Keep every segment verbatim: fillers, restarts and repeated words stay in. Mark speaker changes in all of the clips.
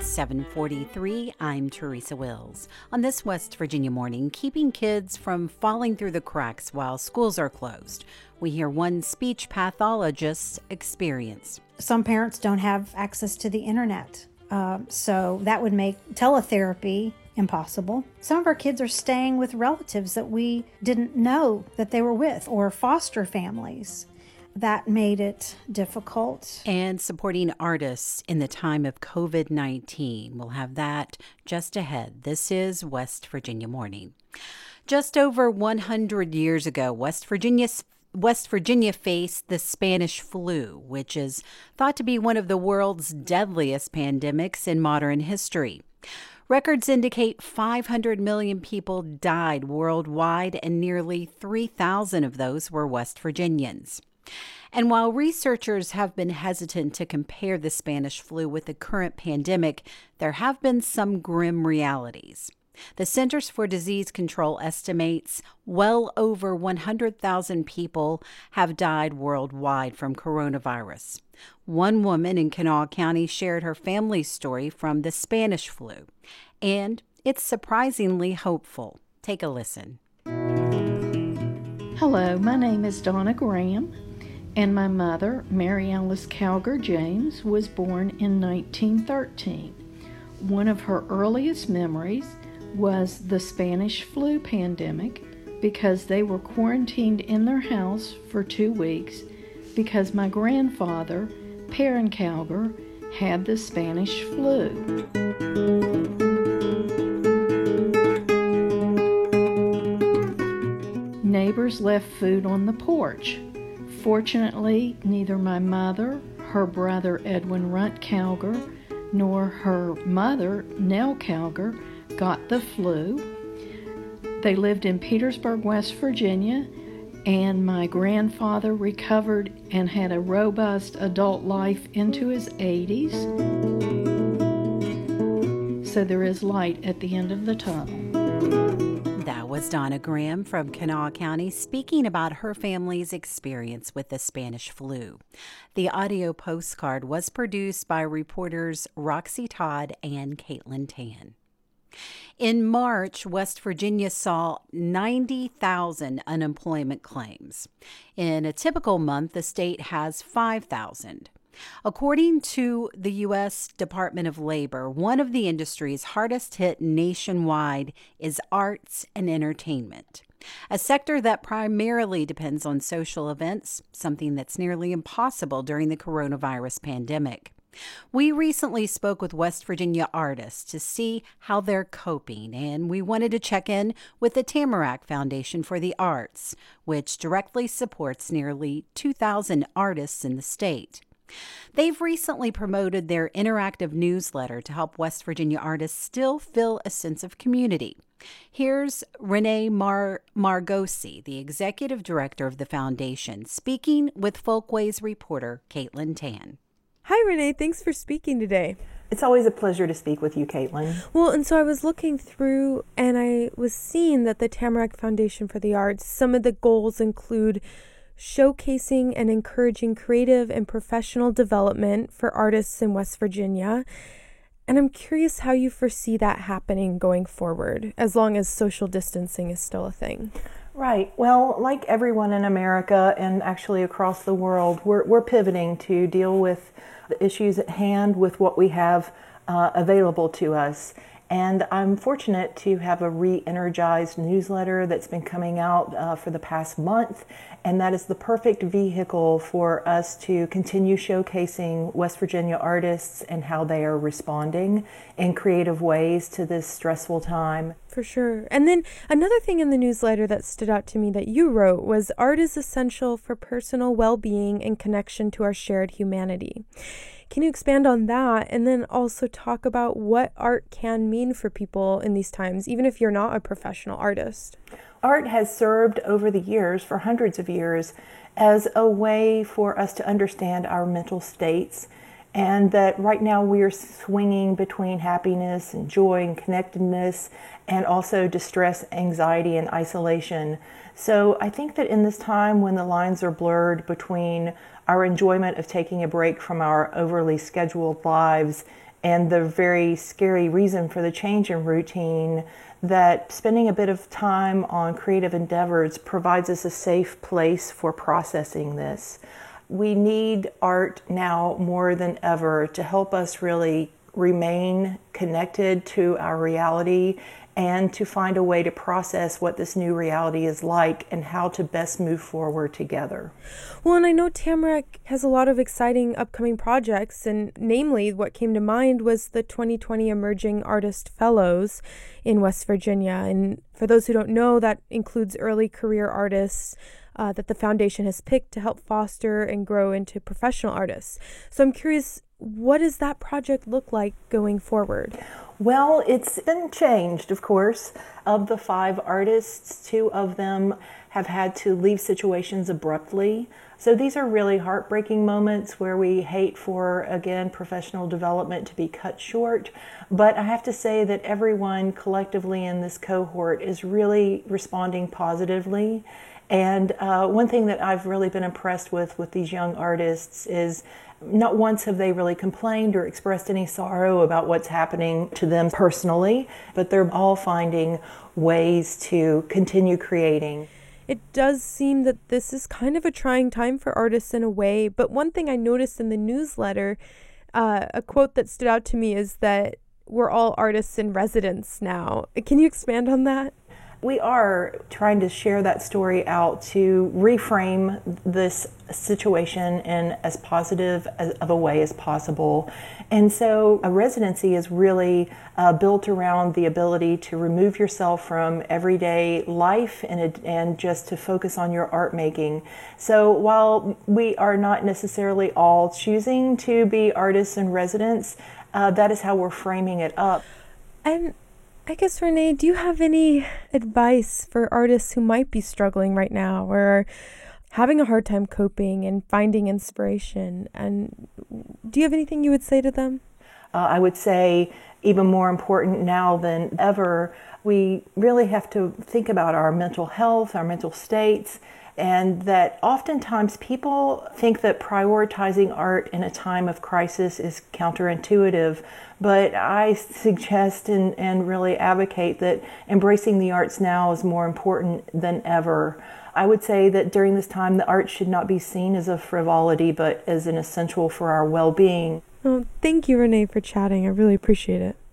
Speaker 1: It's seven forty-three. I'm Teresa Wills. On this West Virginia morning, keeping kids from falling through the cracks while schools are closed, we hear one speech pathologist's experience.
Speaker 2: Some parents don't have access to the internet, uh, so that would make teletherapy impossible. Some of our kids are staying with relatives that we didn't know that they were with, or foster families. That made it difficult.
Speaker 1: And supporting artists in the time of covid nineteen. We'll have that just ahead. This is West Virginia Morning. Just over one hundred years ago, West Virginia's West Virginia faced the Spanish flu, which is thought to be one of the world's deadliest pandemics in modern history. Records indicate five hundred million people died worldwide, and nearly three thousand of those were West Virginians. And while researchers have been hesitant to compare the Spanish flu with the current pandemic, there have been some grim realities. The Centers for Disease Control estimates well over one hundred thousand people have died worldwide from coronavirus. One woman in Kanawha County shared her family's story from the Spanish flu, and it's surprisingly hopeful. Take a listen.
Speaker 3: Hello, my name is Donna Graham, and my mother, Mary Alice Calgar James, was born in nineteen thirteen. One of her earliest memories was the Spanish flu pandemic because they were quarantined in their house for two weeks because my grandfather, Perrin Calgar, had the Spanish flu. Neighbors left food on the porch. Fortunately, neither my mother, her brother Edwin Runt Calgar, nor her mother, Nell Calgar, got the flu. They lived in Petersburg, West Virginia, and my grandfather recovered and had a robust adult life into his eighties. So there is light at the end of the tunnel.
Speaker 1: That was Donna Graham from Kanawha County speaking about her family's experience with the Spanish flu. The audio postcard was produced by reporters Roxy Todd and Caitlin Tan. In March, West Virginia saw ninety thousand unemployment claims. In a typical month, the state has five thousand. According to the U S Department of Labor, one of the industries hardest hit nationwide is arts and entertainment, a sector that primarily depends on social events, something that's nearly impossible during the coronavirus pandemic. We recently spoke with West Virginia artists to see how they're coping, and we wanted to check in with the Tamarack Foundation for the Arts, which directly supports nearly two thousand artists in the state. They've recently promoted their interactive newsletter to help West Virginia artists still feel a sense of community. Here's Renee Mar- Margosi, the executive director of the foundation, speaking with Folkways reporter Caitlin Tan.
Speaker 4: Hi, Renee. Thanks for speaking today.
Speaker 5: It's always a pleasure to speak with you, Caitlin.
Speaker 4: Well, and so I was looking through and I was seeing that the Tamarack Foundation for the Arts, some of the goals include showcasing and encouraging creative and professional development for artists in West Virginia. And I'm curious how you foresee that happening going forward, as long as social distancing is still a thing.
Speaker 5: Right. Well, like everyone in America and actually across the world, we're, we're pivoting to deal with the issues at hand with what we have uh, available to us. And I'm fortunate to have a re-energized newsletter that's been coming out uh, for the past month, and that is the perfect vehicle for us to continue showcasing West Virginia artists and how they are responding in creative ways to this stressful time.
Speaker 4: For sure. And then another thing in the newsletter that stood out to me that you wrote was art is essential for personal well-being and connection to our shared humanity. Can you expand on that and then also talk about what art can mean for people in these times, even if you're not a professional artist?
Speaker 5: Art has served over the years, for hundreds of years, as a way for us to understand our mental states, and that right now we are swinging between happiness and joy and connectedness, and also distress, anxiety, and isolation. So I think that in this time when the lines are blurred between our enjoyment of taking a break from our overly scheduled lives and the very scary reason for the change in routine, that spending a bit of time on creative endeavors provides us a safe place for processing this. We need art now more than ever to help us really remain connected to our reality and to find a way to process what this new reality is like and how to best move forward together.
Speaker 4: Well, and I know Tamarack has a lot of exciting upcoming projects, and namely what came to mind was the twenty twenty Emerging Artist Fellows in West Virginia. And for those who don't know, that includes early career artists uh, that the foundation has picked to help foster and grow into professional artists. So I'm curious, what does that project look like going forward?
Speaker 5: Well, it's been changed, of course. Of the five artists, two of them have had to leave situations abruptly. So these are really heartbreaking moments where we hate for, again, professional development to be cut short. But I have to say that everyone collectively in this cohort is really responding positively. And uh, one thing that I've really been impressed with with these young artists is not once have they really complained or expressed any sorrow about what's happening to them personally, but they're all finding ways to continue creating.
Speaker 4: It does seem that this is kind of a trying time for artists in a way, but one thing I noticed in the newsletter, uh, a quote that stood out to me is that we're all artists in residence now. Can you expand on that?
Speaker 5: We are trying to share that story out to reframe this situation in as positive as, of a way as possible. And so a residency is really uh, built around the ability to remove yourself from everyday life and, and just to focus on your art making. So while we are not necessarily all choosing to be artists in residence, uh, that is how we're framing it up.
Speaker 4: And I guess, Renee, do you have any advice for artists who might be struggling right now or having a hard time coping and finding inspiration? And do you have anything you would say to them?
Speaker 5: Uh, I would say, even more important now than ever, we really have to think about our mental health, our mental states, and that oftentimes people think that prioritizing art in a time of crisis is counterintuitive. But I suggest and, and really advocate that embracing the arts now is more important than ever. I would say that during this time, the arts should not be seen as a frivolity, but as an essential for our well-being.
Speaker 4: Oh, thank you, Renee, for chatting. I really appreciate it.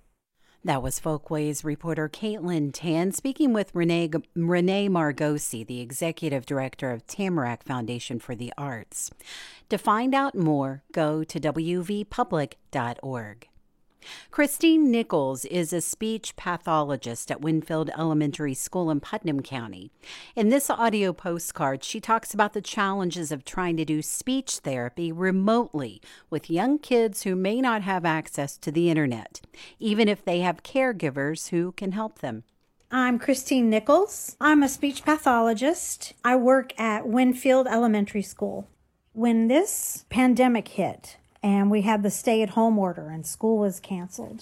Speaker 1: That was Folkways reporter Caitlin Tan speaking with Renee, Renee Margosi, the executive director of Tamarack Foundation for the Arts. To find out more, go to w v public dot org. Christine Nichols is a speech pathologist at Winfield Elementary School in Putnam County. In this audio postcard, she talks about the challenges of trying to do speech therapy remotely with young kids who may not have access to the internet, even if they have caregivers who can help them.
Speaker 2: I'm Christine Nichols. I'm a speech pathologist. I work at Winfield Elementary School. When this pandemic hit, and we had the stay-at-home order and school was canceled,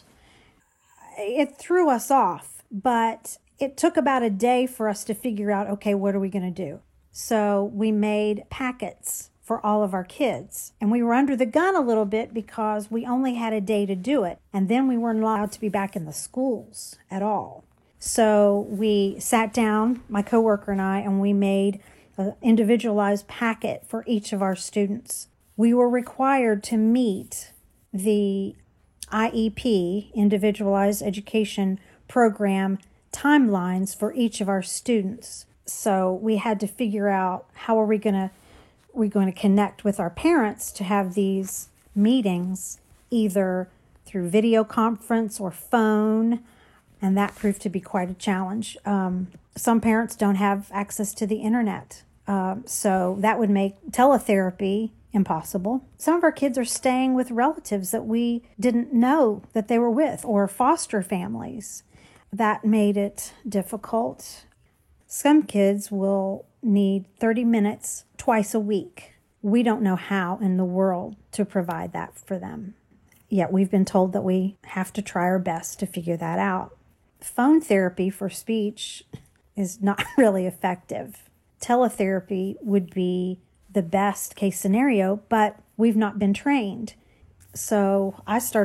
Speaker 2: it threw us off, but it took about a day for us to figure out, okay, what are we going to do? So we made packets for all of our kids, and we were under the gun a little bit because we only had a day to do it, and then we weren't allowed to be back in the schools at all. So we sat down, my coworker and I, and we made an individualized packet for each of our students. We were required to meet the I E P, Individualized Education Program, timelines for each of our students. So we had to figure out how are we going to we going to connect with our parents to have these meetings, either through video conference or phone, and that proved to be quite a challenge. Um, some parents don't have access to the internet, uh, so that would make teletherapy impossible. Some of our kids are staying with relatives that we didn't know that they were with, or foster families. That made it difficult. Some kids will need thirty minutes twice a week. We don't know how in the world to provide that for them. Yet we've been told that we have to try our best to figure that out. Phone therapy for speech is not really effective. Teletherapy would be the best case scenario, but we've not been trained. So I started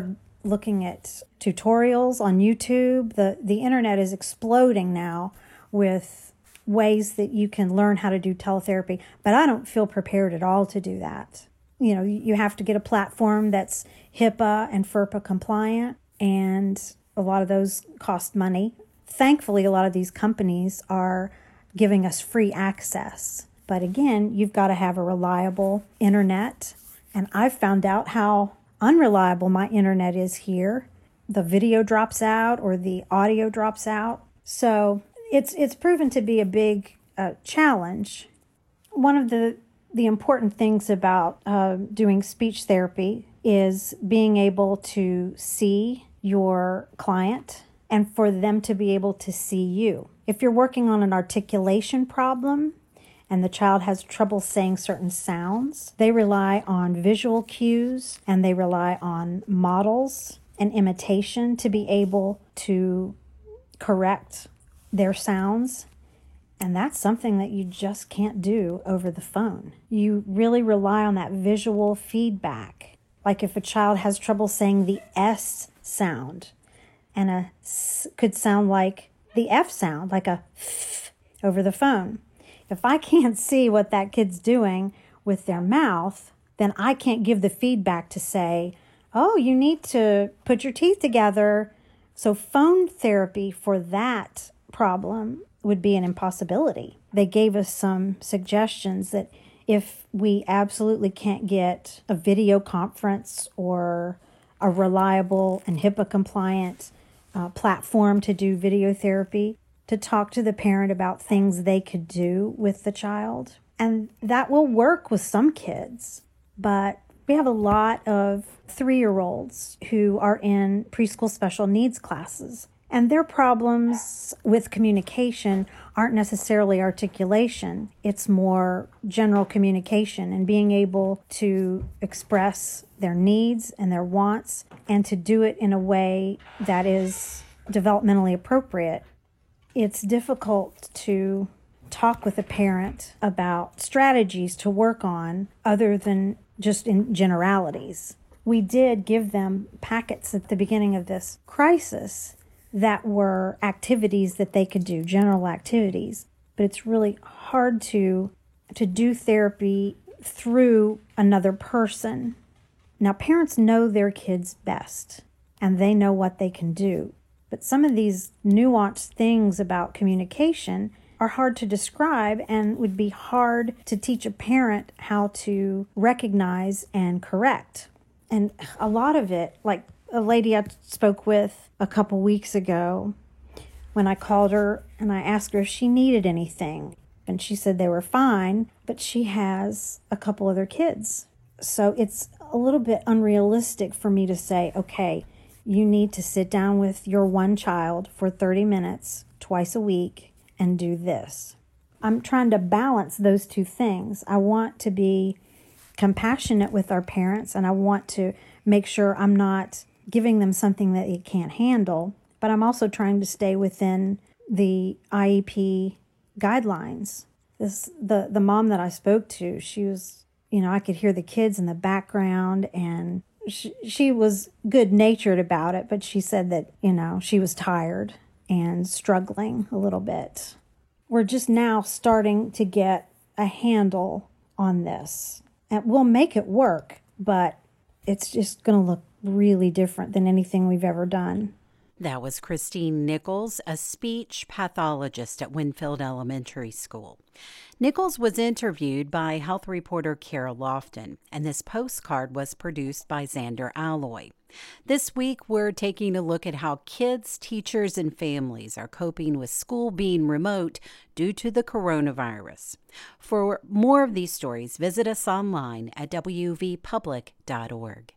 Speaker 2: looking at tutorials on YouTube. The, the internet is exploding now with ways that you can learn how to do teletherapy, but I don't feel prepared at all to do that. You know, you have to get a platform that's HIPAA and FERPA compliant, and a lot of those cost money. Thankfully, a lot of these companies are giving us free access. But again, you've got to have a reliable internet. And I've found out how unreliable my internet is here. The video drops out or the audio drops out. So it's it's proven to be a big uh, challenge. One of the, the important things about uh, doing speech therapy is being able to see your client and for them to be able to see you. If you're working on an articulation problem and the child has trouble saying certain sounds, they rely on visual cues and they rely on models and imitation to be able to correct their sounds. And that's something that you just can't do over the phone. You really rely on that visual feedback. Like if a child has trouble saying the S sound, and a S could sound like the F sound, like a F over the phone. If I can't see what that kid's doing with their mouth, then I can't give the feedback to say, oh, you need to put your teeth together. So phone therapy for that problem would be an impossibility. They gave us some suggestions that if we absolutely can't get a video conference or a reliable and HIPAA compliant uh, platform to do video therapy, to talk to the parent about things they could do with the child. And that will work with some kids, but we have a lot of three-year-olds who are in preschool special needs classes, and their problems with communication aren't necessarily articulation. It's more general communication and being able to express their needs and their wants and to do it in a way that is developmentally appropriate. It's difficult to talk with a parent about strategies to work on other than just in generalities. We did give them packets at the beginning of this crisis that were activities that they could do, general activities. But it's really hard to to do therapy through another person. Now, parents know their kids best, and they know what they can do. But some of these nuanced things about communication are hard to describe and would be hard to teach a parent how to recognize and correct. And a lot of it, like a lady I spoke with a couple weeks ago, when I called her and I asked her if she needed anything, and she said they were fine, but she has a couple other kids. So it's a little bit unrealistic for me to say, okay, you need to sit down with your one child for thirty minutes twice a week and do this. I'm trying to balance those two things. I want to be compassionate with our parents, and I want to make sure I'm not giving them something that they can't handle, but I'm also trying to stay within the I E P guidelines. This the the mom that I spoke to, she was, you know, I could hear the kids in the background, and she, she was good-natured about it, but she said that, you know, she was tired and struggling a little bit. We're just now starting to get a handle on this. And we'll make it work, but it's just going to look really different than anything we've ever done.
Speaker 1: That was Christine Nichols, a speech pathologist at Winfield Elementary School. Nichols was interviewed by health reporter Kara Lofton, and this postcard was produced by Xander Alloy. This week, we're taking a look at how kids, teachers, and families are coping with school being remote due to the coronavirus. For more of these stories, visit us online at w v public dot org.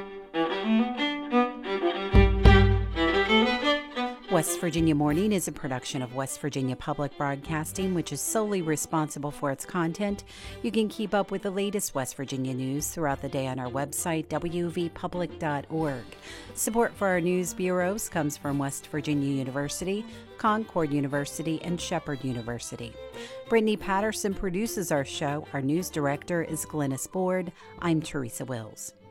Speaker 1: West Virginia Morning is a production of West Virginia Public Broadcasting, which is solely responsible for its content. You can keep up with the latest West Virginia news throughout the day on our website, w v public dot org. Support for our news bureaus comes from West Virginia University, Concord University, and Shepherd University. Brittany Patterson produces our show. Our news director is Glennis Board. I'm Teresa Wills.